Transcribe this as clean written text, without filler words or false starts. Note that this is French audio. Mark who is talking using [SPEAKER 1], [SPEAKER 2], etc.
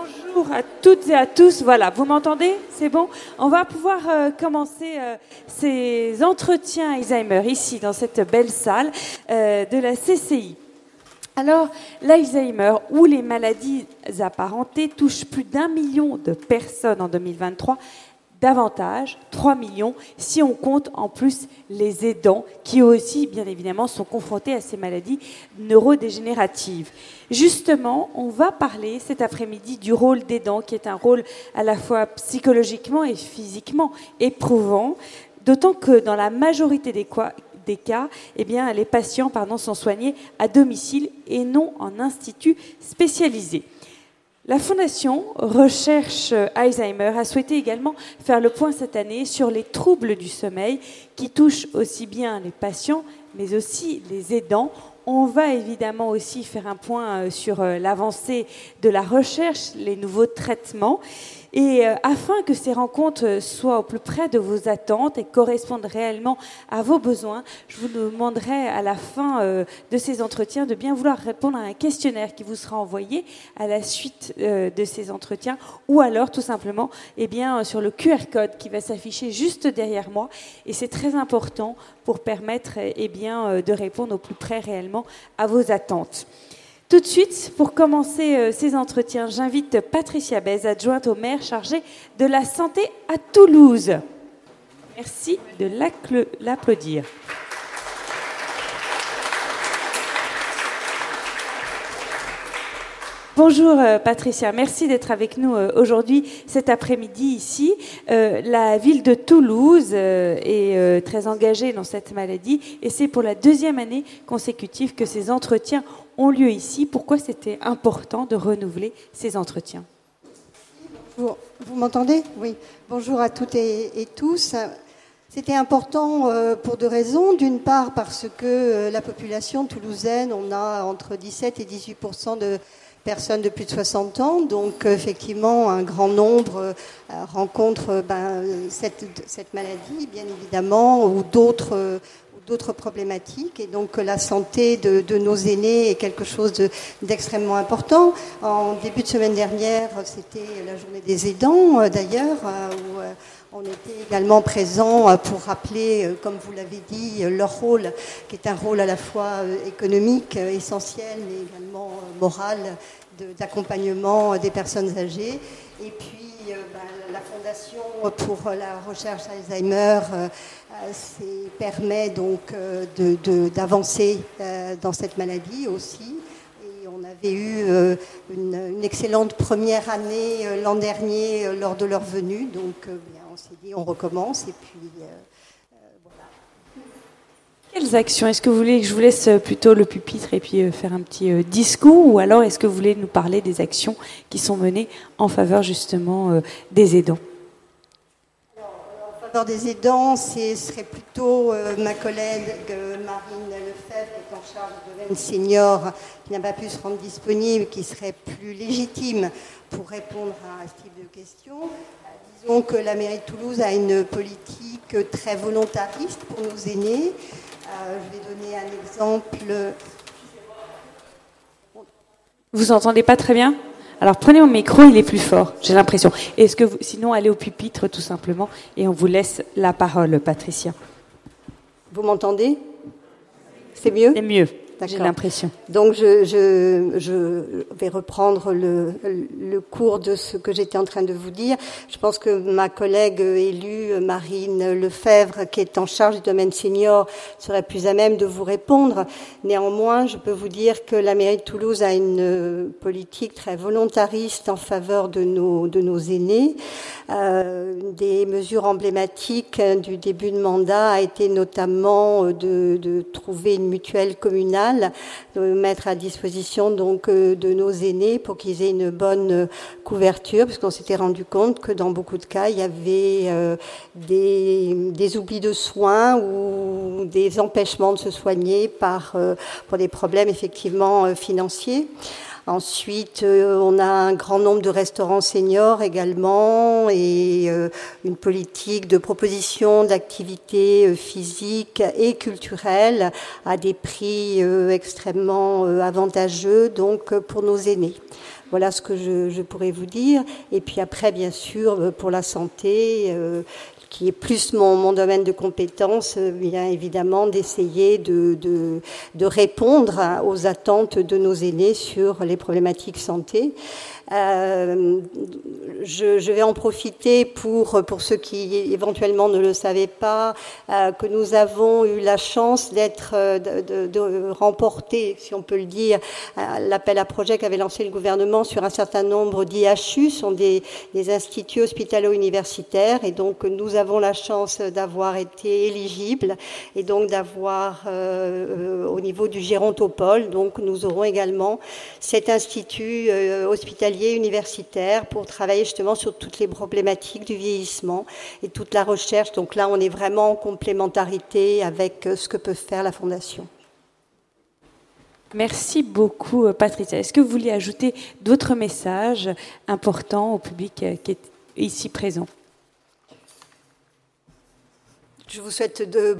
[SPEAKER 1] Bonjour à toutes et à tous. Voilà, vous m'entendez? C'est bon? On va pouvoir commencer ces entretiens Alzheimer ici, dans cette belle salle de la CCI. Alors, l'Alzheimer ou les maladies apparentées touchent plus d'1 million de personnes en 2023, davantage, 3 millions, si on compte en plus les aidants qui aussi, bien évidemment, sont confrontés à ces maladies neurodégénératives. Justement, on va parler cet après-midi du rôle d'aidant, qui est un rôle à la fois psychologiquement et physiquement éprouvant, d'autant que dans la majorité des cas, eh bien, les patients sont soignés à domicile et non en institut spécialisé. La Fondation Recherche Alzheimer a souhaité également faire le point cette année sur les troubles du sommeil qui touchent aussi bien les patients, mais aussi les aidants. On va évidemment aussi faire un point sur l'avancée de la recherche, les nouveaux traitements. Et afin que ces rencontres soient au plus près de vos attentes et correspondent réellement à vos besoins, je vous demanderai à la fin de ces entretiens de bien vouloir répondre à un questionnaire qui vous sera envoyé à la suite de ces entretiens, ou alors tout simplement sur le QR code qui va s'afficher juste derrière moi. Et c'est très important pour permettre de répondre au plus près réellement à vos attentes. Tout de suite, pour commencer ces entretiens, j'invite Patricia Bèze, adjointe au maire chargée de la santé à Toulouse. Merci de l'applaudir. Bonjour Patricia, merci d'être avec nous aujourd'hui, cet après-midi ici. La ville de Toulouse est très engagée dans cette maladie et c'est pour la 2e année consécutive que ces entretiens ont lieu ici. Pourquoi c'était important de renouveler ces entretiens?
[SPEAKER 2] Vous m'entendez? Oui. Bonjour à toutes et tous. C'était important pour 2 raisons. D'une part parce que la population toulousaine, on a entre 17 et 18% de personnes de plus de 60 ans, donc effectivement un grand nombre rencontrent cette maladie, bien évidemment, ou d'autres problématiques, et donc la santé de nos aînés est quelque chose d'extrêmement important. En début de semaine dernière, c'était la journée des aidants, d'ailleurs, où on était également présents pour rappeler, comme vous l'avez dit, leur rôle, qui est un rôle à la fois économique, essentiel, mais également moral, d'accompagnement des personnes âgées. Et puis, la Fondation pour la recherche Alzheimer permet donc d'avancer dans cette maladie aussi. Et on avait eu une excellente première année l'an dernier lors de leur venue. Donc, on s'est dit, on recommence. Et puis, voilà.
[SPEAKER 1] Quelles actions? Est-ce que vous voulez que je vous laisse plutôt le pupitre et puis faire un petit discours, ou alors est-ce que vous voulez nous parler des actions qui sont menées en faveur justement des aidants?
[SPEAKER 2] En faveur des aidants, ce serait plutôt ma collègue Marine Lefebvre, qui est en charge du domaine senior, qui n'a pas pu se rendre disponible, qui serait plus légitime pour répondre à ce type de questions. Disons que la mairie de Toulouse a une politique très volontariste pour nos aînés. Je vais donner un exemple.
[SPEAKER 1] Vous entendez pas très bien? Alors prenez mon micro, il est plus fort, j'ai l'impression. Est-ce que sinon allez au pupitre tout simplement et on vous laisse la parole, Patricia.
[SPEAKER 2] Vous m'entendez? C'est mieux?
[SPEAKER 1] C'est mieux.
[SPEAKER 2] D'accord.
[SPEAKER 1] J'ai l'impression.
[SPEAKER 2] Donc je vais reprendre le cours de ce que j'étais en train de vous dire. Je pense que ma collègue élue Marine Lefebvre, qui est en charge du domaine senior, serait plus à même de vous répondre. Néanmoins, je peux vous dire que la mairie de Toulouse a une politique très volontariste en faveur de nos aînés. Des mesures emblématiques du début de mandat a été notamment de trouver une mutuelle communale, de mettre à disposition donc de nos aînés pour qu'ils aient une bonne couverture, puisqu'on s'était rendu compte que dans beaucoup de cas il y avait des oublis de soins ou des empêchements de se soigner pour des problèmes effectivement financiers. Ensuite, on a un grand nombre de restaurants seniors également et une politique de proposition d'activités physiques et culturelles à des prix extrêmement avantageux donc pour nos aînés. Voilà ce que je pourrais vous dire. Et puis après, bien sûr, pour la santé, qui est plus mon domaine de compétence, bien évidemment d'essayer de répondre aux attentes de nos aînés sur les problématiques santé. Je vais en profiter pour ceux qui éventuellement ne le savaient pas, que nous avons eu la chance de remporter, si on peut le dire, l'appel à projet qu'avait lancé le gouvernement sur un certain nombre d'IHU, sont des instituts hospitalo-universitaires, et donc nous avons la chance d'avoir été éligibles et donc d'avoir au niveau du Gérontopole, donc nous aurons également cet institut hospitalier universitaire pour travailler justement sur toutes les problématiques du vieillissement et toute la recherche. Donc là, on est vraiment en complémentarité avec ce que peut faire la Fondation.
[SPEAKER 1] Merci beaucoup, Patricia. Est-ce que vous voulez ajouter d'autres messages importants au public qui est ici présent ?
[SPEAKER 2] Je vous souhaite de